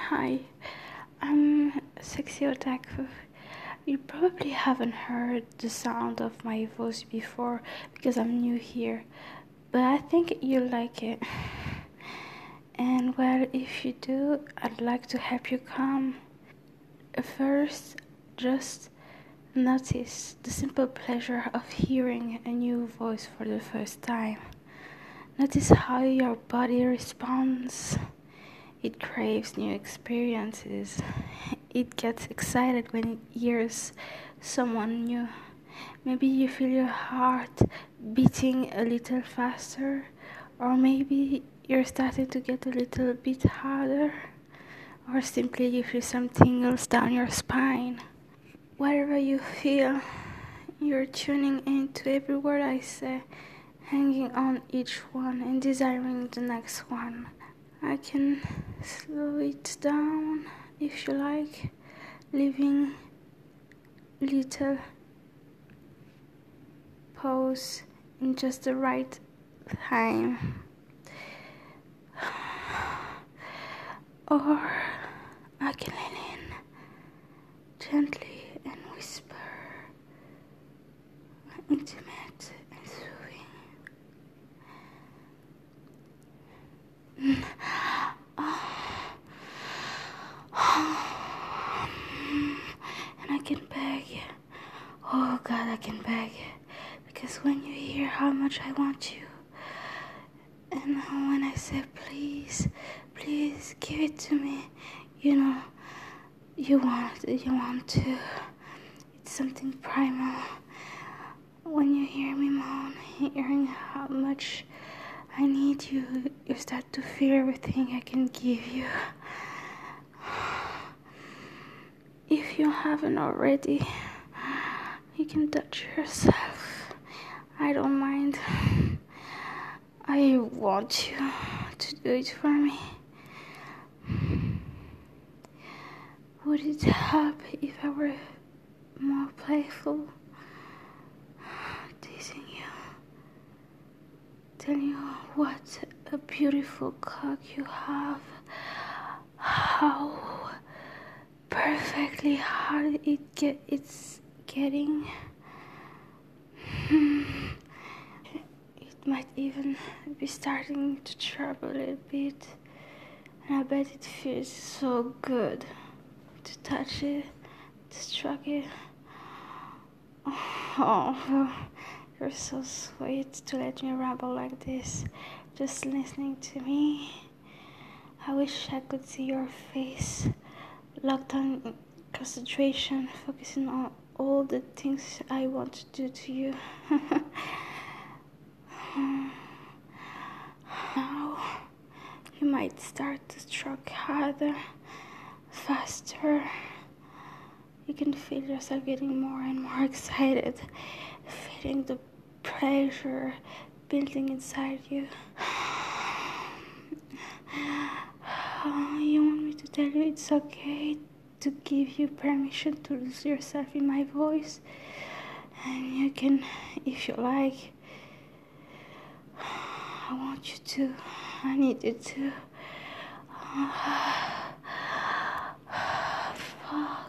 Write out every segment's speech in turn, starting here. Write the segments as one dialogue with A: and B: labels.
A: Hi, I'm Sexy Otaku. You probably haven't heard the sound of my voice before because I'm new here, but I think you'll like it. And well, if you do, I'd like to help you calm. First, just notice the simple pleasure of hearing a new voice for the first time. Notice how your body responds. It craves new experiences. It gets excited when it hears someone new. Maybe you feel your heart beating a little faster, or maybe you're starting to get a little bit harder, or simply you feel some tingles down your spine. Whatever you feel, you're tuning into every word I say, hanging on each one and desiring the next one. I can slow it down if you like, leaving little pause in just the right time. Or I can lean in gently and whisper, intimate and soothing. And I can beg, oh God, I can beg, because when you hear how much I want you, and when I say please, please give it to me, you know, you want to. It's something primal. When you hear me moan, hearing how much I need you, you start to feel everything I can give you. If you haven't already, you can touch yourself. I don't mind. I want you to do it for me. Would it help if I were more playful? Teasing you, telling you what a beautiful cock you have, how perfectly hard it's getting. It might even be starting to trouble a little bit, and I bet it feels so good to touch it, to stroke it. Oh, you're so sweet to let me ramble like this, just listening to me. I wish I could see your face, locked on concentration, focusing on all the things I want to do to you. Now, you might start to stroke harder, faster. You can feel yourself getting more and more excited, feeling the pleasure building inside you. You want me to tell you it's okay to give you permission to lose yourself in my voice? And you can, if you like. I want you to. I need you to. Fuck.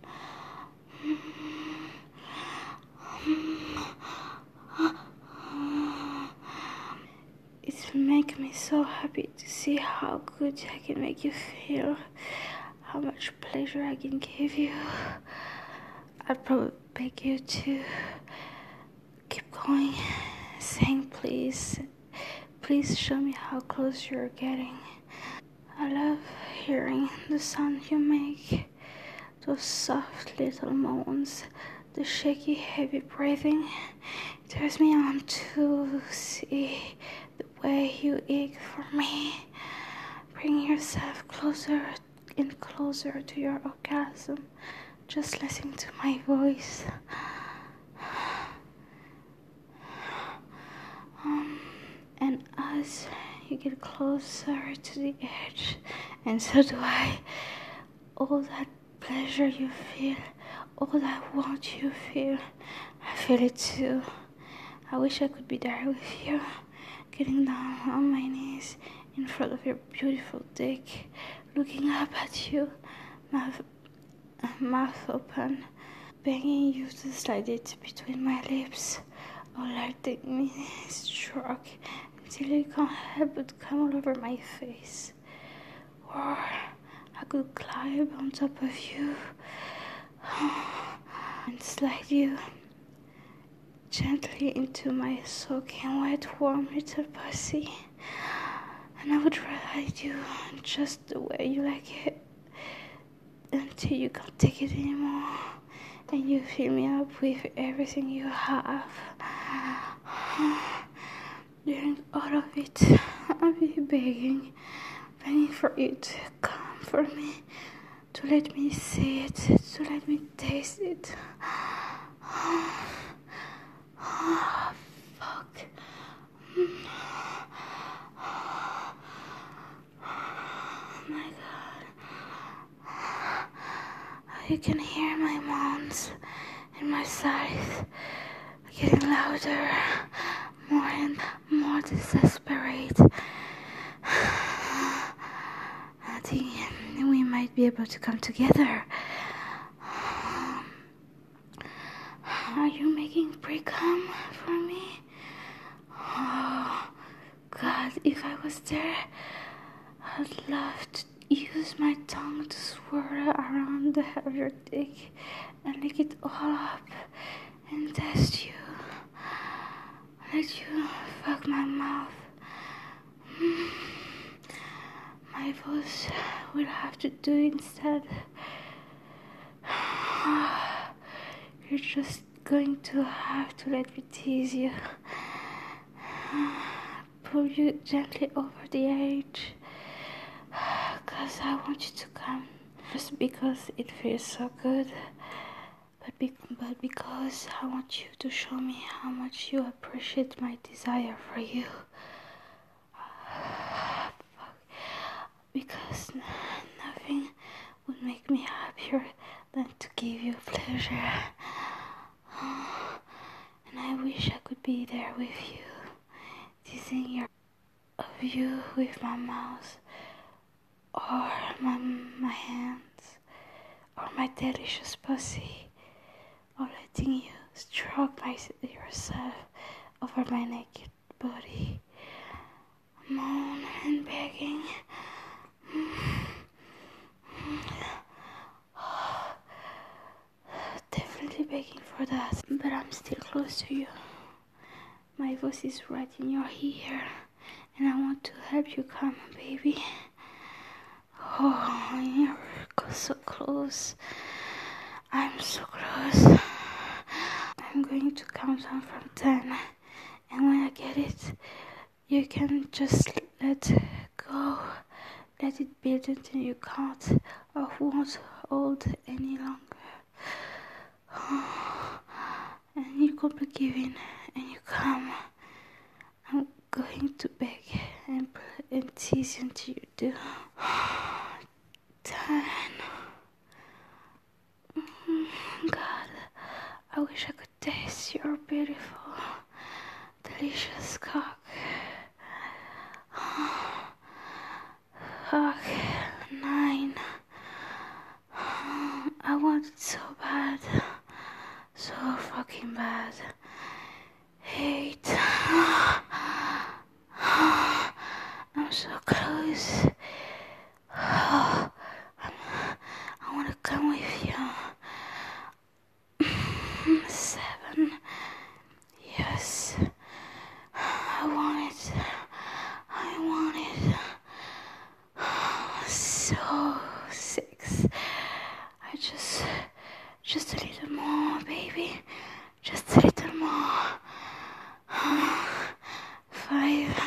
A: It will make me so happy to see how good I can make you feel, how much pleasure I can give you. I'd probably beg you to keep going, saying please, please show me how close you're getting. I love hearing the sound you make, those soft little moans, the shaky, heavy breathing. It turns me on to see the way you ache for me. Bring yourself closer and closer to your orgasm. Just listen to my voice. And as you get closer to the edge, and so do I, all that pleasure you feel, all that want you feel, I feel it too. I wish I could be there with you, getting down on my knees in front of your beautiful dick, looking up at you, mouth open, begging you to slide it between my lips, or letting me stroke until you can't help but come all over my face. Or I could climb on top of you and slide you gently into my soaking wet, warm little pussy. And I would ride you just the way you like it until you can't take it anymore. And you fill me up with everything you have. During all of it, I'll be begging for you to come for me, to let me see it, to let me taste it. Oh, fuck. Oh my god. You can hear my moans and my sighs getting louder, more and more desperate. I think we might be able to come together. Are you making pre-cum for me? Oh, God, if I was there, I'd love to use my tongue to swirl around the head of your dick and lick it all up and test you. Let you fuck my mouth. My voice will have to do instead. You're just going to have to let me tease you. Pull you gently over the edge. 'Cause I want you to come. Just because it feels so good. But because I want you to show me how much you appreciate my desire for you. Because nothing would make me happier than to give you pleasure. And I wish I could be there with you, teasing you with my mouth, or my hands, or my delicious pussy, or letting you stroke yourself over my naked body, moan and begging. Definitely begging for that, but I'm still close to you. My voice is right in your ear, and I want to help you come, baby. Oh, you're so close. I'm so close. I'm going to count down from 10, and when I get it, you can just let go. Let it build until you can't or won't hold any longer. And you completely give in and you come. I'm going to beg and tease you until you do. 10. God, I wish I could taste your beautiful, delicious cock. Fuck. 9. I want it so bad. So fucking bad. 8. I'm so close. I want to come with you. 7. Yes. I want it. I want it. So 6. I just a little more, baby. Just a little more. 5.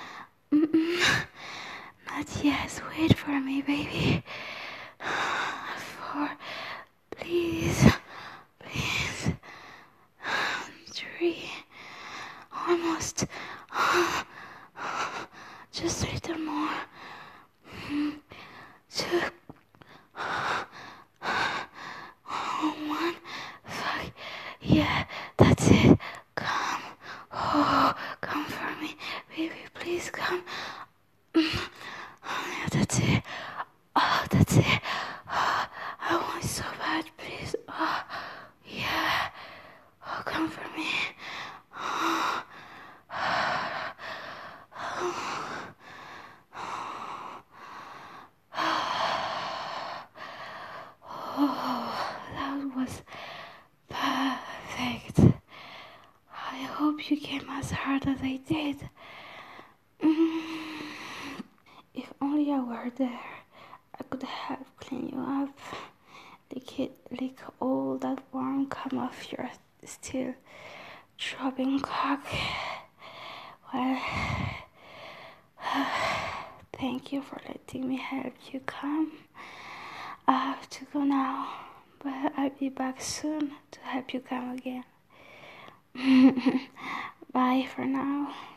A: Not yet. Wait for me, baby. 4. Please. 3. Almost. Just a little more. 2. 1. Fuck. Yeah, that's it. Come. Oh, come for me. Baby, please come. it. I want it so bad, please. Oh, yeah. Oh, come for me. Oh, that was perfect. I hope you came as hard as I did. If only I were there, I could have cleaned you up. Lick all that warm come off your still throbbing cock. Well, thank you for letting me help you come. I have to go now, but I'll be back soon to help you come again. Bye for now.